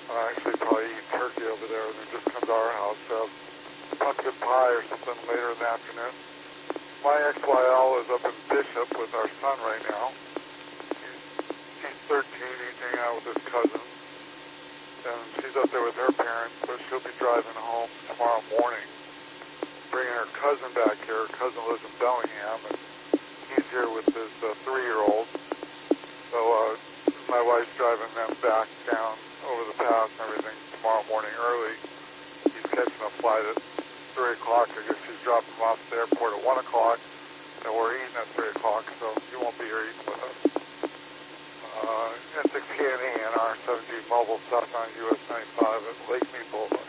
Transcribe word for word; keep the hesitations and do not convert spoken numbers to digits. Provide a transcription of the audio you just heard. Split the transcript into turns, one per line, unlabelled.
Uh, actually, probably eating turkey over there, and then just come to our house to have pumpkin pie or something later in the afternoon. My X Y L is up in Bishop with our son right now. He's, he's thirteen, he's hanging out with his cousin. And she's up there with her parents, so she'll be driving home tomorrow morning, bringing her cousin back here. Her cousin lives in Bellingham, and he's here with his uh, three-year-old. So uh, my wife's driving them back down over the pass and everything tomorrow morning early. He's catching a flight at three o'clock. I guess she's dropping him off at the airport at one o'clock, and we're eating at three o'clock, so he won't be here eating with us. Uh, S six K N E and our seventeen mobile south on U S ninety-five at Lake Mead Boulevard.